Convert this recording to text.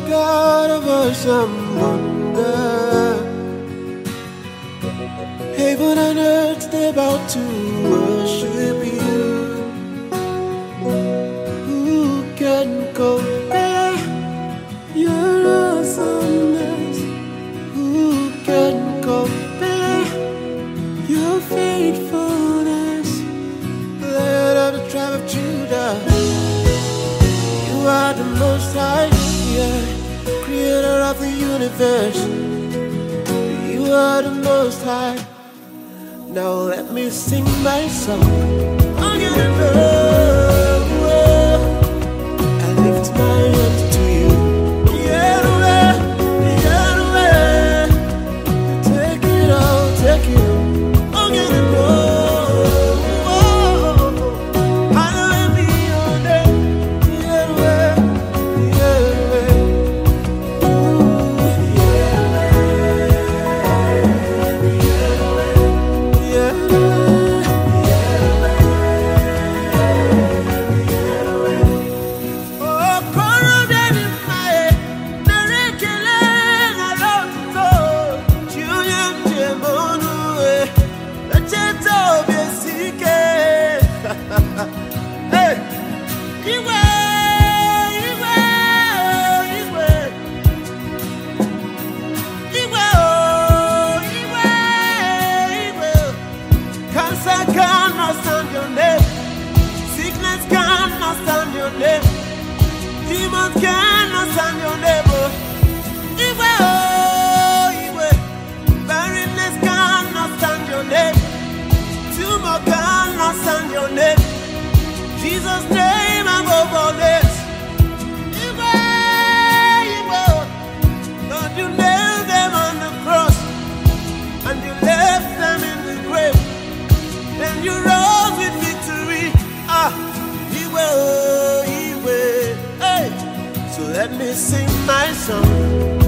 God of awesome wonder. Heaven and earth, they're about to worship you. Who can compare your awesomeness? Who can compare your faithfulness? Lion of the tribe of Judah, you are the Most High, yeah, creator of the universe. You are the Most High. Now let me sing my song. I'm gonna love. I lift my hands to you. Yeah, take it all, take it all. I'm gonna love. I love you all day. Demons cannot stand your name. Iwe, oh, Iwe. Barrenness cannot stand your name. Tumor cannot stand your name. Jesus' name above all names. Iwe, Iwe. Lord, you nailed them on the cross, and you left them in the grave. Then you rose with victory. Iwe, oh. So let me sing my song.